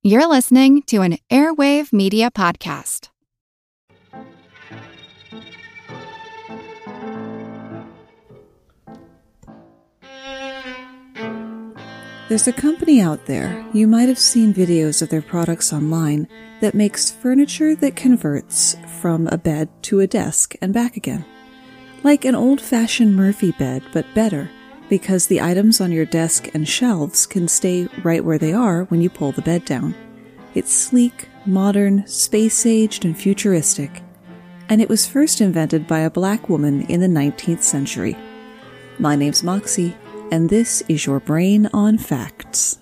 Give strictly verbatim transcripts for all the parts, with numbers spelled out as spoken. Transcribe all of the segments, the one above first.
You're listening to an Airwave Media Podcast. There's a company out there, you might have seen videos of their products online, that makes furniture that converts from a bed to a desk and back again. Like an old-fashioned Murphy bed, but better, because the items on your desk and shelves can stay right where they are when you pull the bed down. It's sleek, modern, space-aged, and futuristic, and it was first invented by a black woman in the nineteenth century. My name's Moxie, and this is your Brain on Facts.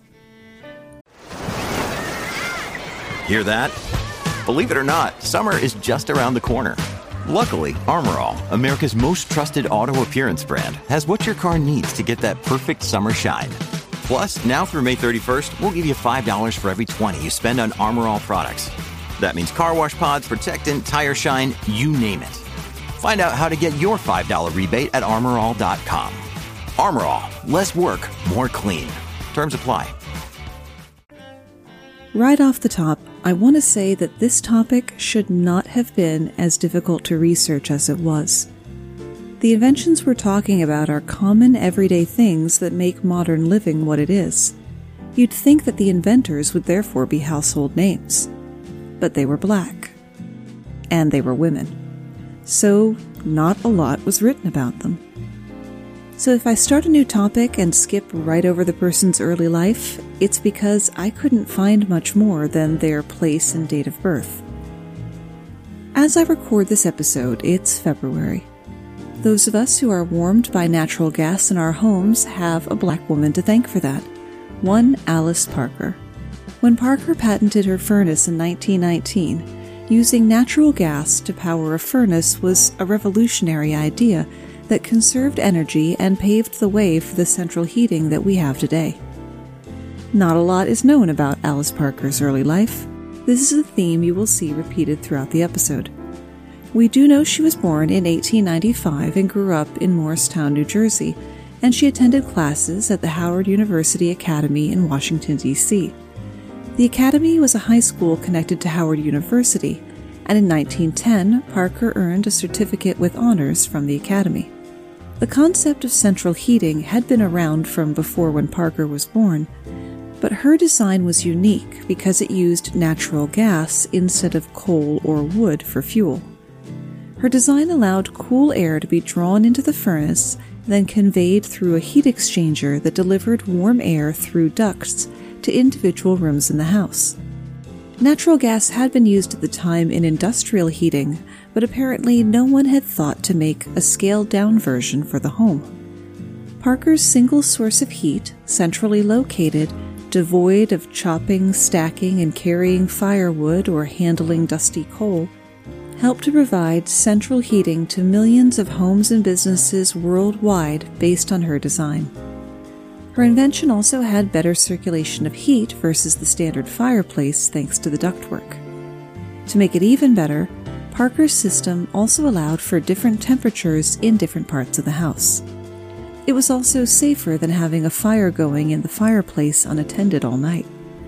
Hear that? Believe it or not, summer is just around the corner. Luckily, Armor All, America's most trusted auto appearance brand, has what your car needs to get that perfect summer shine. Plus, now through May thirty-first, we'll give you five dollars for every twenty dollars you spend on Armor All products. That means car wash pods, protectant, tire shine, you name it. Find out how to get your five dollars rebate at armor all dot com. Armor All, less work, more clean. Terms apply. Right off the top, I want to say that this topic should not have been as difficult to research as it was. The inventions we're talking about are common everyday things that make modern living what it is. You'd think that the inventors would therefore be household names. But they were black. And they were women. So, not a lot was written about them. So if I start a new topic and skip right over the person's early life, it's because I couldn't find much more than their place and date of birth. As I record this episode, it's February. Those of us who are warmed by natural gas in our homes have a black woman to thank for that. One Alice Parker. When Parker patented her furnace in nineteen nineteen, using natural gas to power a furnace was a revolutionary idea that conserved energy and paved the way for the central heating that we have today. Not a lot is known about Alice Parker's early life. This is a theme you will see repeated throughout the episode. We do know she was born in eighteen ninety-five and grew up in Morristown, New Jersey, and she attended classes at the Howard University Academy in Washington, D C The Academy was a high school connected to Howard University, and in nineteen ten, Parker earned a certificate with honors from the Academy. The concept of central heating had been around from before when Parker was born, but her design was unique because it used natural gas instead of coal or wood for fuel. Her design allowed cool air to be drawn into the furnace, then conveyed through a heat exchanger that delivered warm air through ducts to individual rooms in the house. Natural gas had been used at the time in industrial heating, but apparently no one had thought to make a scaled-down version for the home. Parker's single source of heat, centrally located, devoid of chopping, stacking, and carrying firewood or handling dusty coal, helped to provide central heating to millions of homes and businesses worldwide based on her design. Her invention also had better circulation of heat versus the standard fireplace thanks to the ductwork. To make it even better, Parker's system also allowed for different temperatures in different parts of the house. It was also safer than having a fire going in the fireplace unattended all night.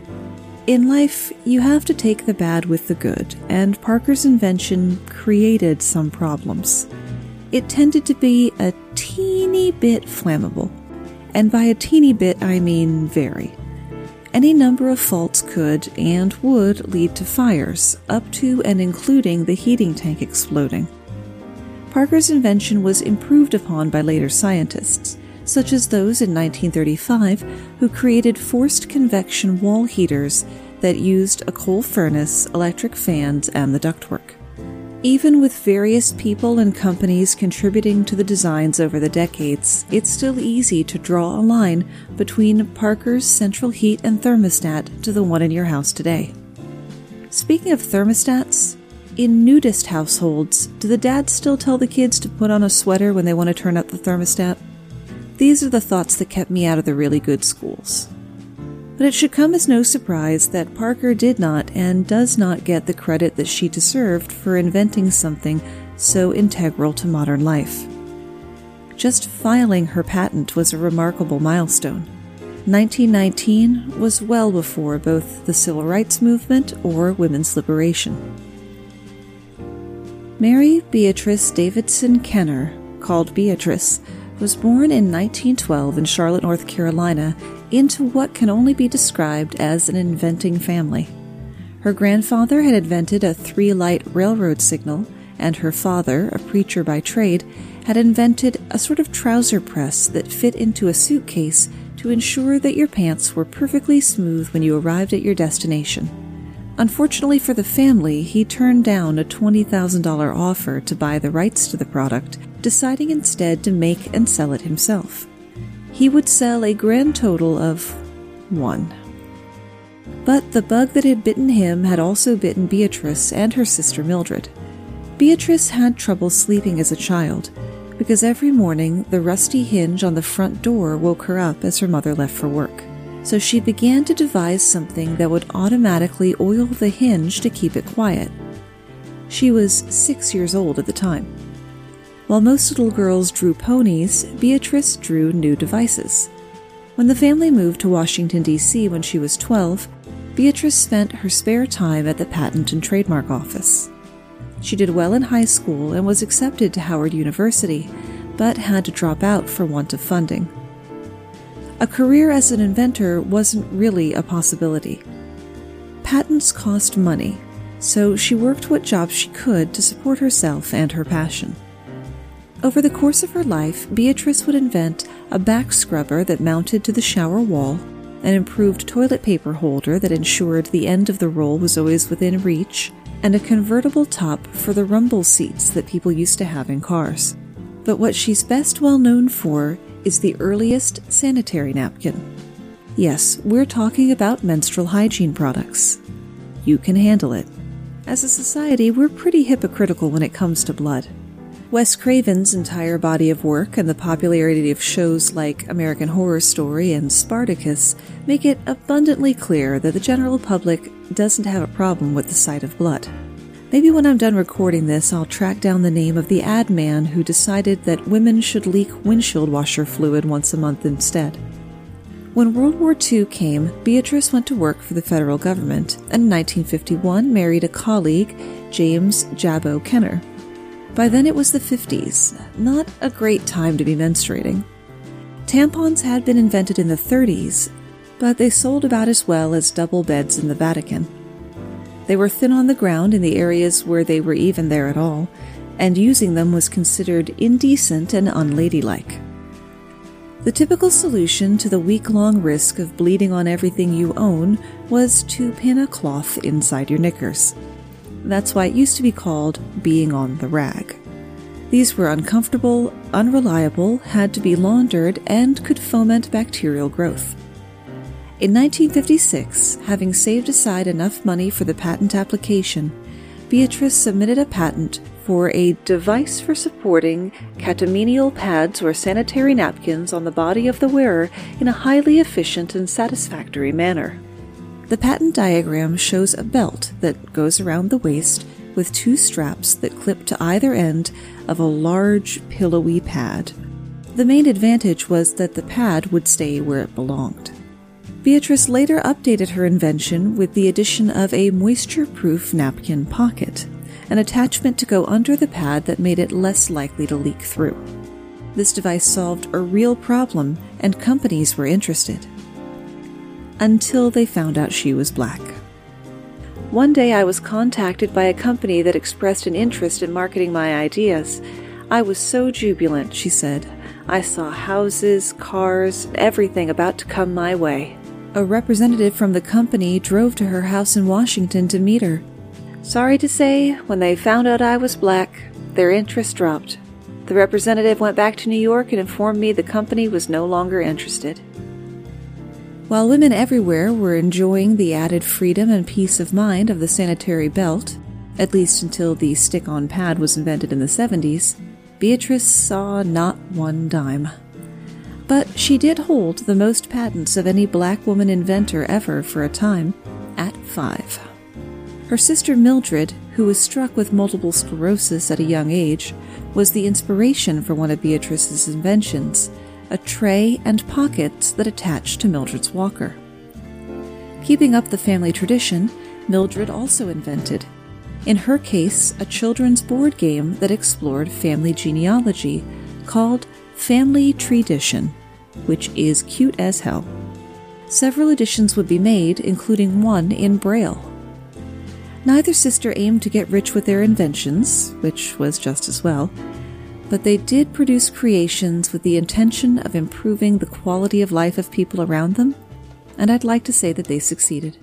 In life, you have to take the bad with the good, and Parker's invention created some problems. It tended to be a teeny bit flammable. And by a teeny bit, I mean very. Any number of faults could and would lead to fires, up to and including the heating tank exploding. Parker's invention was improved upon by later scientists, such as those in nineteen thirty-five who created forced convection wall heaters that used a coal furnace, electric fans, and the ductwork. Even with various people and companies contributing to the designs over the decades, it's still easy to draw a line between Parker's central heat and thermostat to the one in your house today. Speaking of thermostats, in nudist households, do the dads still tell the kids to put on a sweater when they want to turn up the thermostat? These are the thoughts that kept me out of the really good schools. But it should come as no surprise that Parker did not and does not get the credit that she deserved for inventing something so integral to modern life. Just filing her patent was a remarkable milestone. nineteen nineteen was well before both the civil rights movement or women's liberation. Mary Beatrice Davidson Kenner, called Beatrice, was born in nineteen twelve in Charlotte, North Carolina, into what can only be described as an inventing family. Her grandfather had invented a three-light railroad signal, and her father, a preacher by trade, had invented a sort of trouser press that fit into a suitcase to ensure that your pants were perfectly smooth when you arrived at your destination. Unfortunately for the family, he turned down a twenty thousand dollars offer to buy the rights to the product, deciding instead to make and sell it himself. He would sell a grand total of one. But the bug that had bitten him had also bitten Beatrice and her sister Mildred. Beatrice had trouble sleeping as a child, because every morning the rusty hinge on the front door woke her up as her mother left for work. So she began to devise something that would automatically oil the hinge to keep it quiet. She was six years old at the time. While most little girls drew ponies, Beatrice drew new devices. When the family moved to Washington, D C when she was twelve, Beatrice spent her spare time at the Patent and Trademark Office. She did well in high school and was accepted to Howard University, but had to drop out for want of funding. A career as an inventor wasn't really a possibility. Patents cost money, so she worked what jobs she could to support herself and her passion. Over the course of her life, Beatrice would invent a back scrubber that mounted to the shower wall, an improved toilet paper holder that ensured the end of the roll was always within reach, and a convertible top for the rumble seats that people used to have in cars. But what she's best well known for is the earliest sanitary napkin. Yes, we're talking about menstrual hygiene products. You can handle it. As a society, we're pretty hypocritical when it comes to blood. Wes Craven's entire body of work and the popularity of shows like American Horror Story and Spartacus make it abundantly clear that the general public doesn't have a problem with the sight of blood. Maybe when I'm done recording this, I'll track down the name of the ad man who decided that women should leak windshield washer fluid once a month instead. When World War Two came, Beatrice went to work for the federal government, and in nineteen fifty-one married a colleague, James Jabbo Kenner. By then it was the fifties, not a great time to be menstruating. Tampons had been invented in the thirties, but they sold about as well as double beds in the Vatican. They were thin on the ground in the areas where they were even there at all, and using them was considered indecent and unladylike. The typical solution to the week-long risk of bleeding on everything you own was to pin a cloth inside your knickers. That's why it used to be called being on the rag. These were uncomfortable, unreliable, had to be laundered, and could foment bacterial growth. In nineteen fifty-six, having saved aside enough money for the patent application, Beatrice submitted a patent for a device for supporting catamenial pads or sanitary napkins on the body of the wearer in a highly efficient and satisfactory manner. The patent diagram shows a belt that goes around the waist with two straps that clip to either end of a large, pillowy pad. The main advantage was that the pad would stay where it belonged. Beatrice later updated her invention with the addition of a moisture-proof napkin pocket, an attachment to go under the pad that made it less likely to leak through. This device solved a real problem, and companies were interested. Until they found out she was black. One day I was contacted by a company that expressed an interest in marketing my ideas. I was so jubilant, she said. I saw houses, cars, everything about to come my way. A representative from the company drove to her house in Washington to meet her. Sorry to say, when they found out I was black, their interest dropped. The representative went back to New York and informed me the company was no longer interested. While women everywhere were enjoying the added freedom and peace of mind of the sanitary belt, at least until the stick-on pad was invented in the seventies, Beatrice saw not one dime. But she did hold the most patents of any black woman inventor ever for a time, at five. Her sister Mildred, who was struck with multiple sclerosis at a young age, was the inspiration for one of Beatrice's inventions, a tray and pockets that attach to Mildred's walker. Keeping up the family tradition, Mildred also invented, in her case, a children's board game that explored family genealogy called Family Treedition, which is cute as hell. Several editions would be made, including one in Braille. Neither sister aimed to get rich with their inventions, which was just as well, but they did produce creations with the intention of improving the quality of life of people around them, and I'd like to say that they succeeded.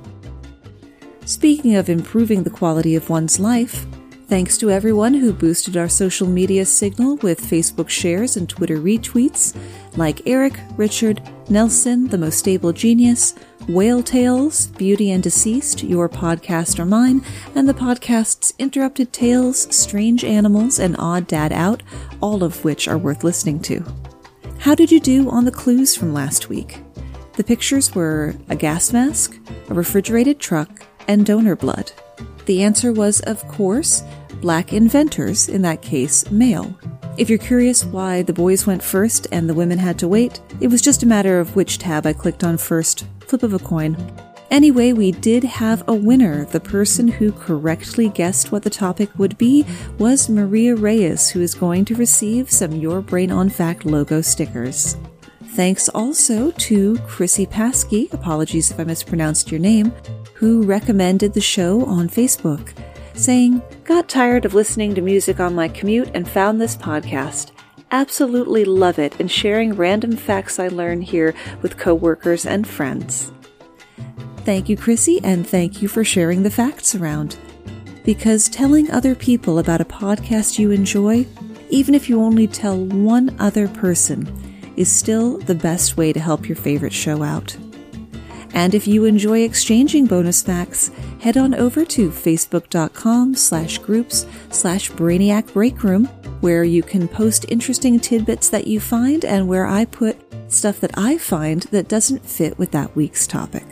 Speaking of improving the quality of one's life, thanks to everyone who boosted our social media signal with Facebook shares and Twitter retweets, like Eric, Richard, Nelson, The Most Stable Genius, Whale Tales, Beauty and Deceased, Your Podcast or Mine, and the podcasts Interrupted Tales, Strange Animals, and Odd Dad Out, all of which are worth listening to. How did you do on the clues from last week? The pictures were a gas mask, a refrigerated truck, and donor blood. The answer was, of course, black inventors, in that case, male. If you're curious why the boys went first and the women had to wait, it was just a matter of which tab I clicked on first. Flip of a coin. Anyway, we did have a winner. The person who correctly guessed what the topic would be was Maria Reyes, who is going to receive some Your Brain on Fact logo stickers. Thanks also to Chrissy Paskey, apologies if I mispronounced your name, who recommended the show on Facebook, saying, "Got tired of listening to music on my commute and found this podcast. Absolutely love it and sharing random facts I learn here with coworkers and friends." Thank you, Chrissy, and thank you for sharing the facts around. Because telling other people about a podcast you enjoy, even if you only tell one other person, is still the best way to help your favorite show out. And if you enjoy exchanging bonus facts, head on over to facebook.com slash groups slash Brainiac Breakroom, where you can post interesting tidbits that you find and where I put stuff that I find that doesn't fit with that week's topic.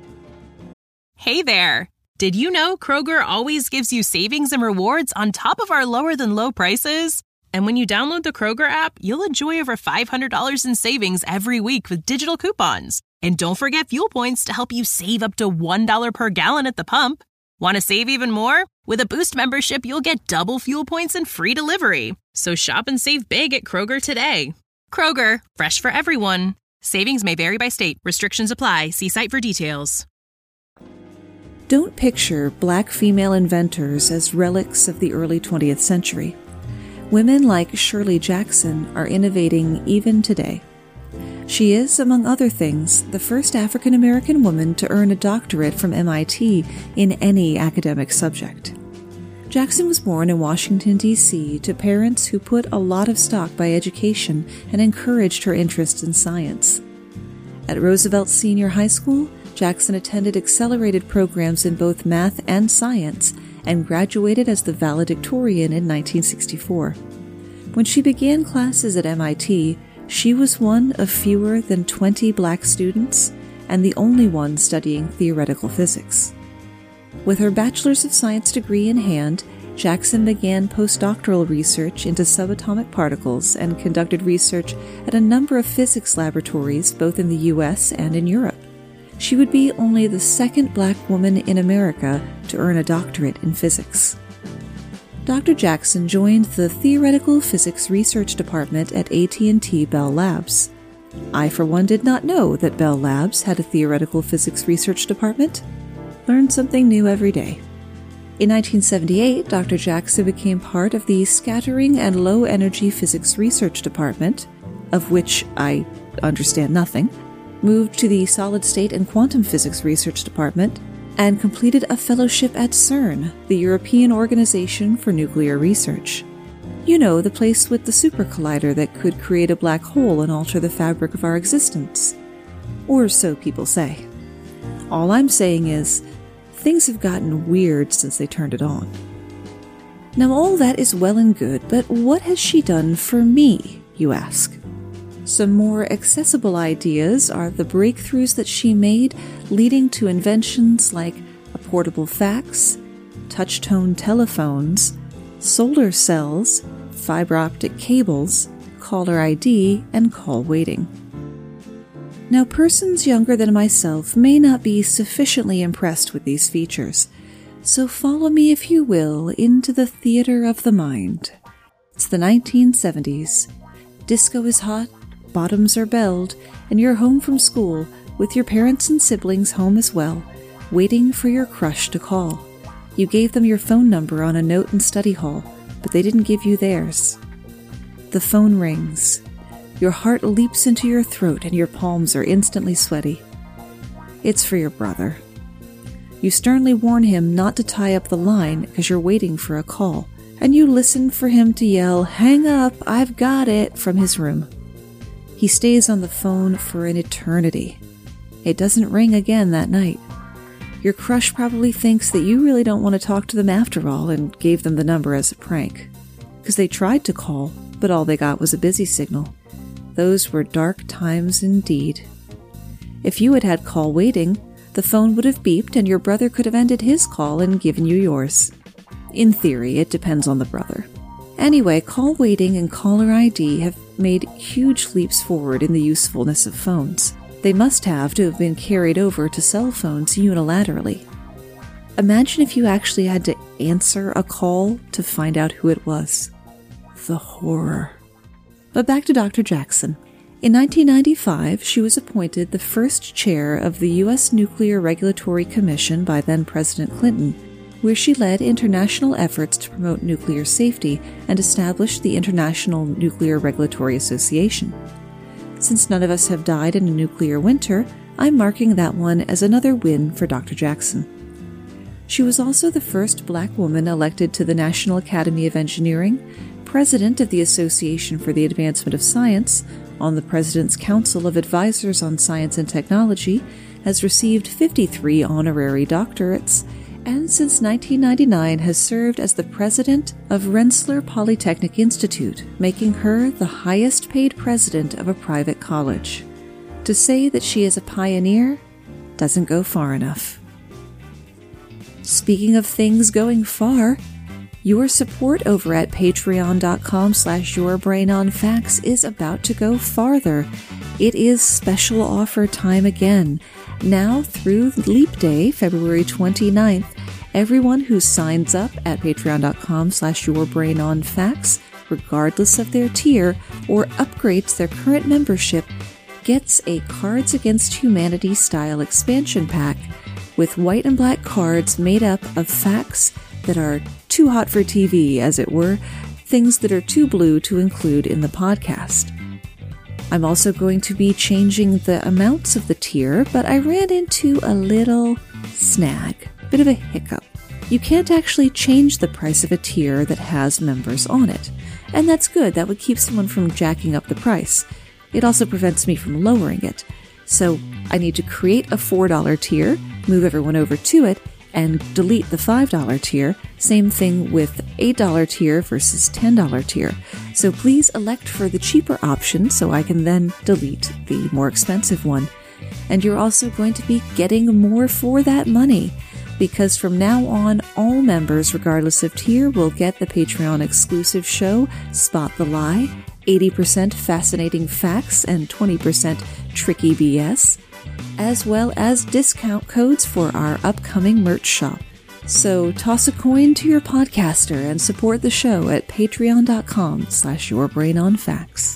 Hey there! Did you know Kroger always gives you savings and rewards on top of our lower than low prices? And when you download the Kroger app, you'll enjoy over five hundred dollars in savings every week with digital coupons. And don't forget fuel points to help you save up to one dollar per gallon at the pump. Want to save even more? With a Boost membership, you'll get double fuel points and free delivery. So shop and save big at Kroger today. Kroger, fresh for everyone. Savings may vary by state. Restrictions apply. See site for details. Don't picture black female inventors as relics of the early twentieth century. Women like Shirley Jackson are innovating even today. She is, among other things, the first African-American woman to earn a doctorate from M I T in any academic subject. Jackson was born in Washington, D C to parents who put a lot of stock by education and encouraged her interest in science. At Roosevelt Senior High School, Jackson attended accelerated programs in both math and science and graduated as the valedictorian in nineteen sixty-four. When she began classes at M I T, she was one of fewer than twenty black students and the only one studying theoretical physics. With her Bachelor's of Science degree in hand, Jackson began postdoctoral research into subatomic particles and conducted research at a number of physics laboratories both in the U S and in Europe. She would be only the second black woman in America to earn a doctorate in physics. Doctor Jackson joined the Theoretical Physics Research Department at A T and T Bell Labs. I, for one, did not know that Bell Labs had a Theoretical Physics Research Department. Learn something new every day. In nineteen seventy-eight, Doctor Jackson became part of the Scattering and Low Energy Physics Research Department, of which I understand nothing, moved to the Solid State and Quantum Physics Research Department, and completed a fellowship at CERN, the European Organization for Nuclear Research. You know, the place with the super collider that could create a black hole and alter the fabric of our existence. Or so people say. All I'm saying is, things have gotten weird since they turned it on. Now all that is well and good, but what has she done for me, you ask? Some more accessible ideas are the breakthroughs that she made, leading to inventions like a portable fax, touch-tone telephones, solar cells, fiber optic cables, caller I D, and call waiting. Now, persons younger than myself may not be sufficiently impressed with these features, so follow me, if you will, into the theater of the mind. It's the nineteen seventies. Disco is hot, bottoms are belled, and you're home from school, with your parents and siblings home as well, waiting for your crush to call. You gave them your phone number on a note in study hall, but they didn't give you theirs. The phone rings. Your heart leaps into your throat and your palms are instantly sweaty. It's for your brother. You sternly warn him not to tie up the line because you're waiting for a call, and you listen for him to yell, "Hang up, I've got it," from his room. He stays on the phone for an eternity. It doesn't ring again that night. Your crush probably thinks that you really don't want to talk to them after all and gave them the number as a prank. Because they tried to call, but all they got was a busy signal. Those were dark times indeed. If you had had call waiting, the phone would have beeped and your brother could have ended his call and given you yours. In theory, it depends on the brother. Anyway, call waiting and caller I D have made huge leaps forward in the usefulness of phones. They must have to have been carried over to cell phones unilaterally. Imagine if you actually had to answer a call to find out who it was. The horror. But back to Doctor Jackson. In nineteen ninety-five, she was appointed the first chair of the U S Nuclear Regulatory Commission by then-President Clinton, where she led international efforts to promote nuclear safety and establish the International Nuclear Regulatory Association. Since none of us have died in a nuclear winter, I'm marking that one as another win for Doctor Jackson. She was also the first black woman elected to the National Academy of Engineering, president of the Association for the Advancement of Science, on the President's Council of Advisors on Science and Technology, has received fifty-three honorary doctorates, and since nineteen ninety-nine has served as the president of Rensselaer Polytechnic Institute, making her the highest-paid president of a private college. To say that she is a pioneer doesn't go far enough. Speaking of things going far, your support over at patreon.com slash yourbrainonfacts is about to go farther. It is special offer time again. Now through Leap Day, February twenty-ninth, everyone who signs up at patreon.com slash yourbrainonfacts, regardless of their tier, or upgrades their current membership, gets a Cards Against Humanity style expansion pack with white and black cards made up of facts that are too hot for T V, as it were, things that are too blue to include in the podcast. I'm also going to be changing the amounts of the tier, but I ran into a little snag, bit of a hiccup. You can't actually change the price of a tier that has members on it, and that's good. That would keep someone from jacking up the price. It also prevents me from lowering it. So I need to create a four dollar tier, move everyone over to it, and delete the five dollar tier. Same thing with eight dollar tier versus ten dollar tier. So please elect for the cheaper option so I can then delete the more expensive one. And you're also going to be getting more for that money, because from now on, all members, regardless of tier, will get the Patreon exclusive show, Spot the Lie, eighty percent fascinating facts and twenty percent tricky B S, as well as discount codes for our upcoming merch shop. So toss a coin to your podcaster and support the show at patreon.com slash yourbrainonfacts.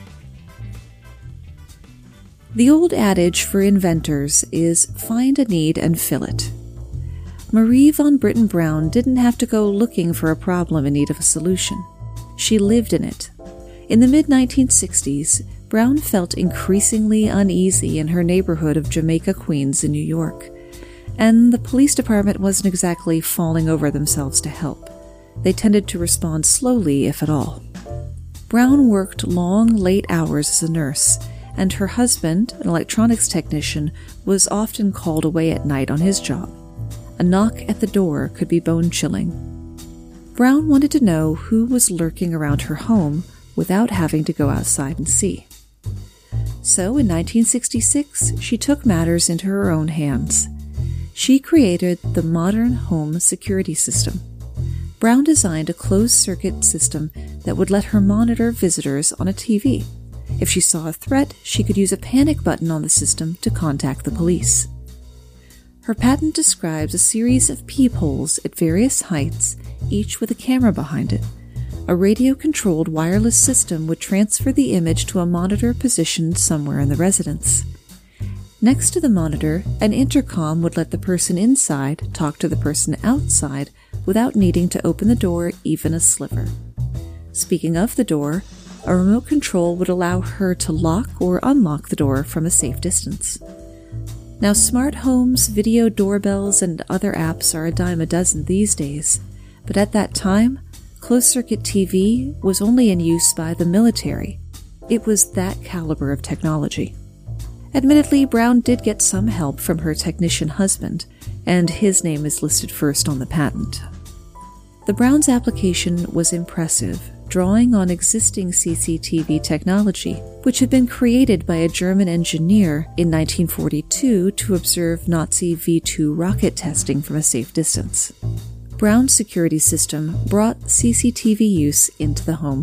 The old adage for inventors is find a need and fill it. Marie von Britten Brown didn't have to go looking for a problem in need of a solution. She lived in it. In the mid nineteen sixties, Brown felt increasingly uneasy in her neighborhood of Jamaica, Queens in New York, and the police department wasn't exactly falling over themselves to help. They tended to respond slowly, if at all. Brown worked long, late hours as a nurse, and her husband, an electronics technician, was often called away at night on his job. A knock at the door could be bone-chilling. Brown wanted to know who was lurking around her home without having to go outside and see. So in nineteen sixty-six, she took matters into her own hands. She created the modern home security system. Brown designed a closed-circuit system that would let her monitor visitors on a T V. If she saw a threat, she could use a panic button on the system to contact the police. Her patent describes a series of peepholes at various heights, each with a camera behind it. A radio-controlled wireless system would transfer the image to a monitor positioned somewhere in the residence. Next to the monitor, an intercom would let the person inside talk to the person outside without needing to open the door even a sliver. Speaking of the door, a remote control would allow her to lock or unlock the door from a safe distance. Now, smart homes, video doorbells, and other apps are a dime a dozen these days, but at that time, closed-circuit T V was only in use by the military. It was that caliber of technology. Admittedly, Brown did get some help from her technician husband, and his name is listed first on the patent. The Brown's application was impressive, drawing on existing C C T V technology, which had been created by a German engineer in nineteen forty-two to observe Nazi V two rocket testing from a safe distance. Brown's security system brought C C T V use into the home.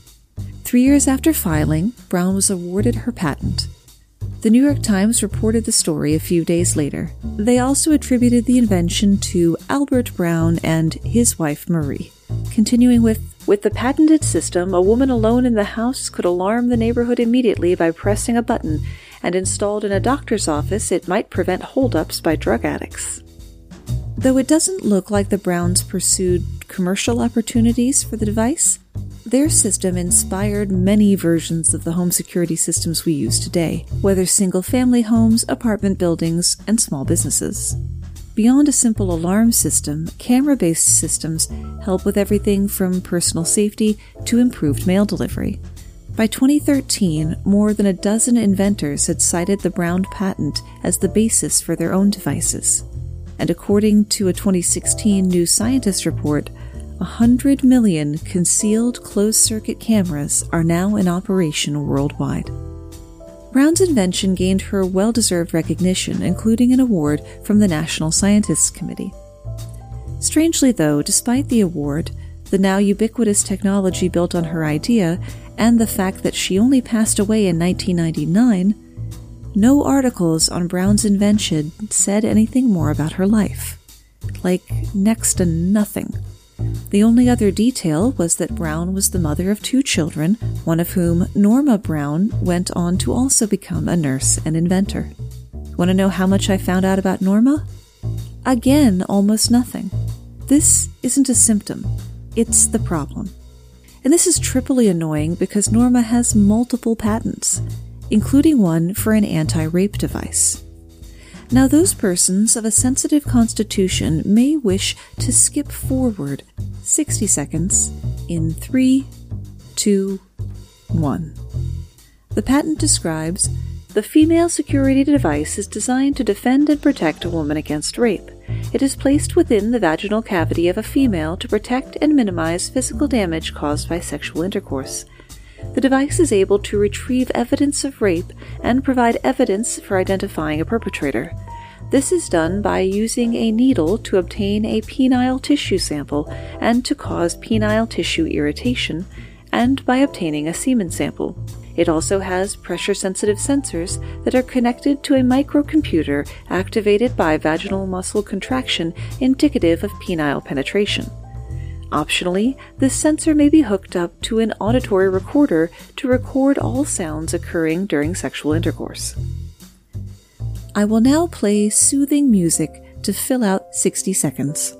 Three years after filing, Brown was awarded her patent. The New York Times reported the story a few days later. They also attributed the invention to Albert Brown and his wife Marie. Continuing with, with the patented system, a woman alone in the house could alarm the neighborhood immediately by pressing a button, and installed in a doctor's office, it might prevent holdups by drug addicts. Though it doesn't look like the Browns pursued commercial opportunities for the device, their system inspired many versions of the home security systems we use today, whether single-family homes, apartment buildings, and small businesses. Beyond a simple alarm system, camera-based systems help with everything from personal safety to improved mail delivery. By twenty thirteen, more than a dozen inventors had cited the Brown patent as the basis for their own devices. And according to a twenty sixteen New Scientist report, one hundred million concealed closed-circuit cameras are now in operation worldwide. Brown's invention gained her well-deserved recognition, including an award from the National Scientists Committee. Strangely, though, despite the award, the now ubiquitous technology built on her idea, and the fact that she only passed away in nineteen ninety-nine, no articles on Brown's invention said anything more about her life. Like, next to nothing. The only other detail was that Brown was the mother of two children, one of whom, Norma Brown, went on to also become a nurse and inventor. Want to know how much I found out about Norma? Again, almost nothing. This isn't a symptom. It's the problem. And this is triply annoying because Norma has multiple patents, including one for an anti-rape device. Now, those persons of a sensitive constitution may wish to skip forward sixty seconds in three, two, one. The patent describes, the female security device is designed to defend and protect a woman against rape. It is placed within the vaginal cavity of a female to protect and minimize physical damage caused by sexual intercourse. The device is able to retrieve evidence of rape and provide evidence for identifying a perpetrator. This is done by using a needle to obtain a penile tissue sample and to cause penile tissue irritation, and by obtaining a semen sample. It also has pressure-sensitive sensors that are connected to a microcomputer activated by vaginal muscle contraction indicative of penile penetration. Optionally, this sensor may be hooked up to an auditory recorder to record all sounds occurring during sexual intercourse. I will now play soothing music to fill out sixty seconds.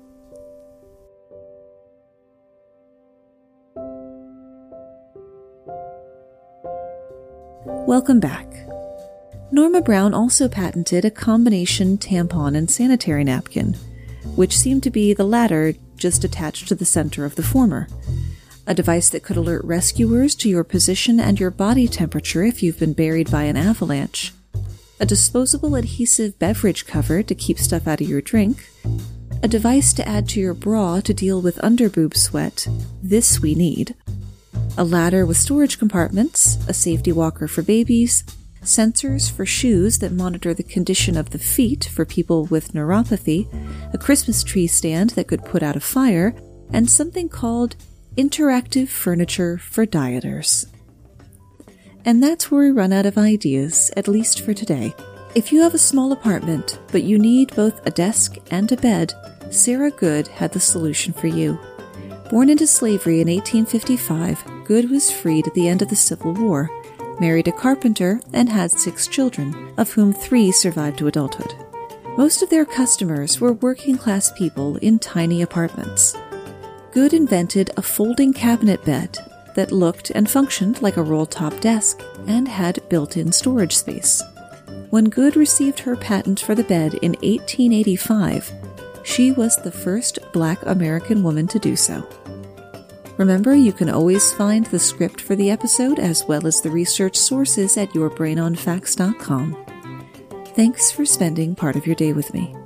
Welcome back. Norma Brown also patented a combination tampon and sanitary napkin, which seemed to be the latter just attached to the center of the former. A device that could alert rescuers to your position and your body temperature if you've been buried by an avalanche. A disposable adhesive beverage cover to keep stuff out of your drink. A device to add to your bra to deal with underboob sweat. This we need. A ladder with storage compartments, a safety walker for babies, sensors for shoes that monitor the condition of the feet for people with neuropathy, a Christmas tree stand that could put out a fire, and something called interactive furniture for dieters. And that's where we run out of ideas, at least for today. If you have a small apartment, but you need both a desk and a bed, Sarah Good had the solution for you. Born into slavery in eighteen fifty-five, Good was freed at the end of the Civil War, married a carpenter, and had six children, of whom three survived to adulthood. Most of their customers were working-class people in tiny apartments. Good invented a folding cabinet bed that looked and functioned like a roll-top desk and had built-in storage space. When Good received her patent for the bed in eighteen eighty-five, she was the first Black American woman to do so. Remember, you can always find the script for the episode as well as the research sources at your brain on facts dot com. Thanks for spending part of your day with me.